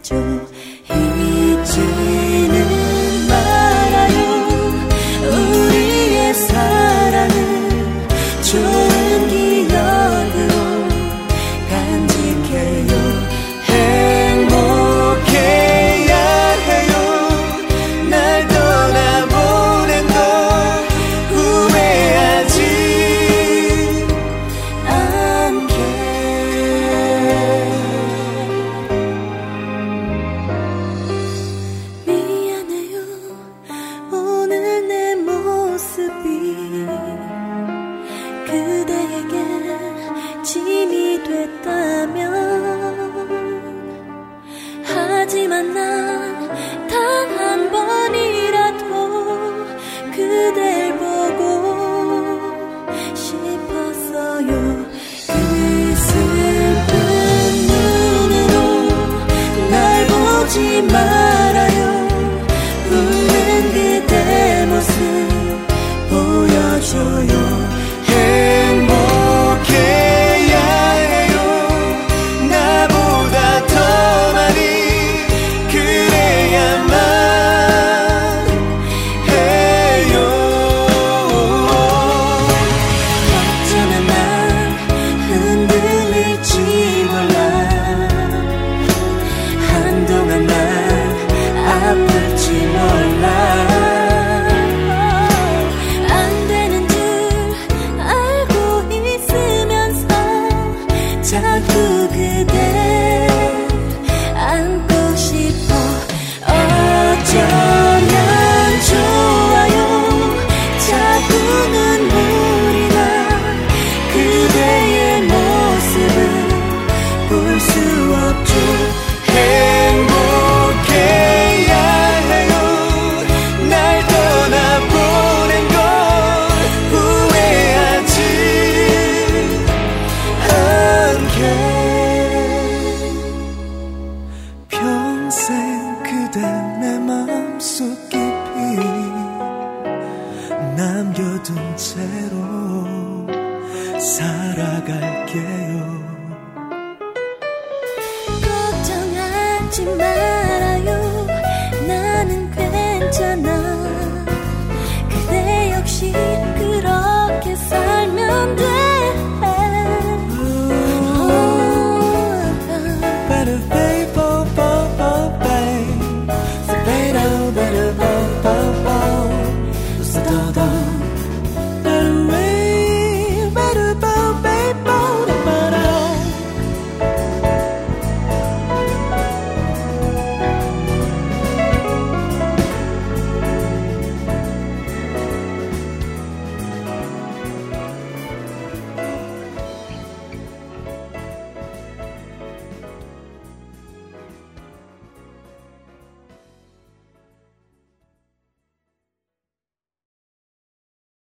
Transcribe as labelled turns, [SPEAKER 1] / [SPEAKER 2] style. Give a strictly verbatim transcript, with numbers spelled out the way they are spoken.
[SPEAKER 1] 잊어줘. 잊지는 말아요. 우리의 사랑을 좋은 기억으로 간직해요. 행복해야 해요. 날 떠나보낸 걸 후회하지 않게. 미안해요. 오늘 내 모습이 그대에게 짐이 됐다면, 하지만 난 단 한 번이라도 그댈 보고 싶었어요. 그 슬픈 눈으로 날 보지 말아요. 웃는 그대 모습 보여줘요. 행복해야 해요. 나보다 더 많이 그래야만 해요. 어쩌면 난 흔들릴지 몰라. 한동안 난 아플지 몰라. 안 되는 줄 알고 있으면서 자꾸 그대 안고 싶어. 어쩌면 좋아요. 자꾸 눈물이 나. 그대의 모습을 볼 수 없죠. 행복해야 해요. 날 떠나보낸 걸 후회하지 않게. 평생 그대 내 마음속 깊이 남겨둔 채로 살아갈게요. 걱정하지 마.